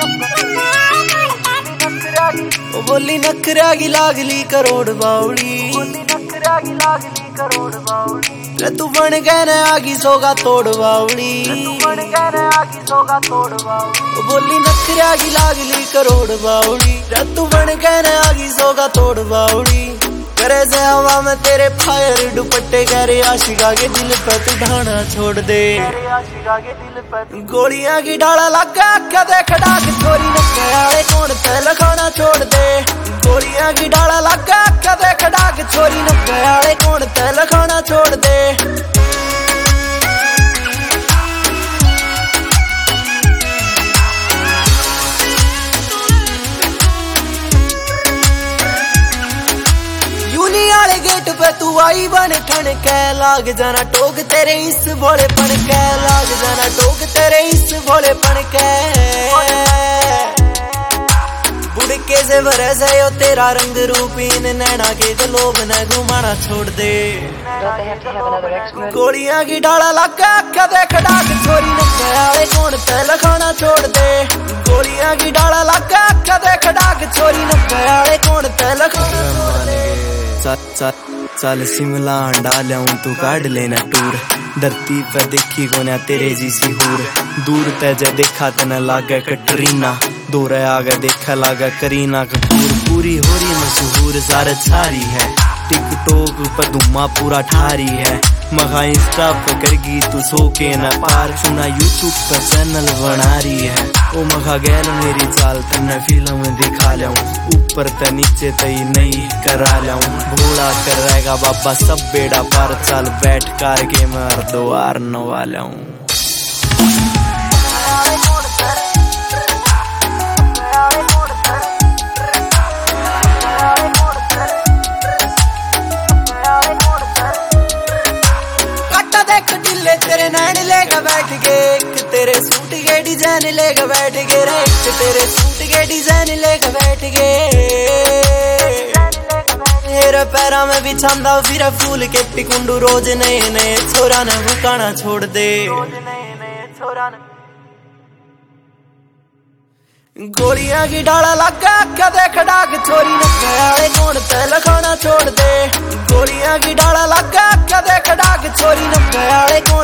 ओ बोली नखरागी लागली करोड़ बावड़ी, रे तू बन गए न आगी सोगा तोड़ बावड़ी, ओ बोली नखरागी लागली करोड़ बावड़ी, रे तू बन गए न आगी सोगा तोड़ बावड़ी। करे से हवा में तेरे फायर दुपट्टे करे आशिका के दिल पे तू ढाना छोड़ दे, गोलियां की डाला लगा क्या देख डाक छोरी नक्के आले कौन तेल खाना छोड़ दे, गोलियां की डाला लगा क्या देख डाक छोरी नक्के आले कौन तेल खाना छोड़ दे। गेट पे तू आई बन ठन के लाग जाना टोक तेरे इस भोलेपन के, लाग जाना टोक तेरे इस भोलेपन के। बुड़के से बरस है यो तेरा रंग रूप इन नैना के लोभ न घुमाना छोड़ दे, गोलियां की डाला लगा क्या देख डाक छोरी नक्के आले कौन तेल खाना छोड़ दे, गोलियां की डाला लगा क्या देख डाक छोरी नक्के आले कौन तेल खाना। चल शिमला डालूं तू काट लेना टूर, धरती पे देखी गोना तेरे जैसी हूर, दूर तेज देखा तना लागे कटरीना, दूर आगे देखा लागे करीना कपूर। पूरी हो रही मशहूर सारे छारी है, टिकटॉक पे धुमा पूरा ठारी है, मगा इंस्टा पे करगी तू सो के न पार, सुना यूट्यूब पे चैनल बना रही है। ओ मगा गैल मेरी चाल तने फिल्म दिखा लाऊं, ऊपर ते नीचे तई नहीं करा लाऊं, भोला कर रहेगा बाबा सब बेड़ा पार, चल बैठ कार के मार दो आर नवा लाऊं। तेरे नैन लेकर बैठ गए, एक तेरे सूट के डिजाइन लेकर बैठ गए, एक तेरे सूट के डिजाइन लेकर बैठ गए। मेरे पैरा में बिछांदा फिर फूल के टिकुंडू, रोज नए नए छोरा ने भुकाना छोड़ दे, गोलियां की डाला लगा क्या देख डाक छोरी नक्के आले कौन तेल खाना छोड़ दे, गोलियां की डाला लगा क्या देख डाक छोरी नक्के आले